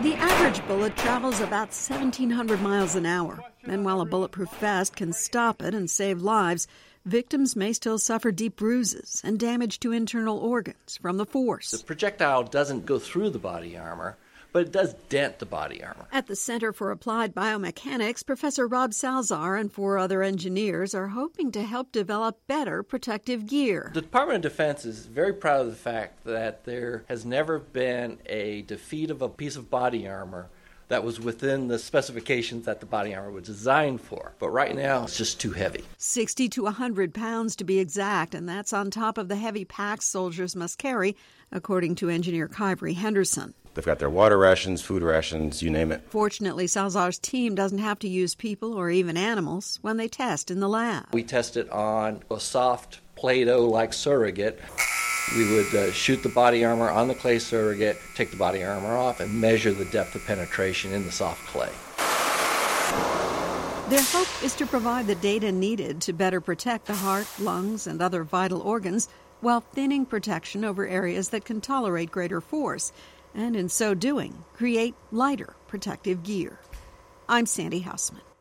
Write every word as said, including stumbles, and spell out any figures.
The average bullet travels about seventeen hundred miles an hour, and while a bulletproof vest can stop it and save lives, victims may still suffer deep bruises and damage to internal organs from the force. The projectile doesn't go through the body armor, but it does dent the body armor. At the Center for Applied Biomechanics, Professor Rob Salzar and four other engineers are hoping to help develop better protective gear. The Department of Defense is very proud of the fact that there has never been a defeat of a piece of body armor that was within the specifications that the body armor was designed for. But right now, it's just too heavy. sixty to one hundred pounds to be exact, and that's on top of the heavy packs soldiers must carry, according to engineer Kyrie Henderson. They've got their water rations, food rations, you name it. Fortunately, Salzar's team doesn't have to use people or even animals when they test in the lab. We test it on a soft Play-Doh-like surrogate. We would uh, shoot the body armor on the clay surrogate, take the body armor off, and measure the depth of penetration in the soft clay. Their hope is to provide the data needed to better protect the heart, lungs, and other vital organs while thinning protection over areas that can tolerate greater force, and in so doing, create lighter protective gear. I'm Sandy Hausman.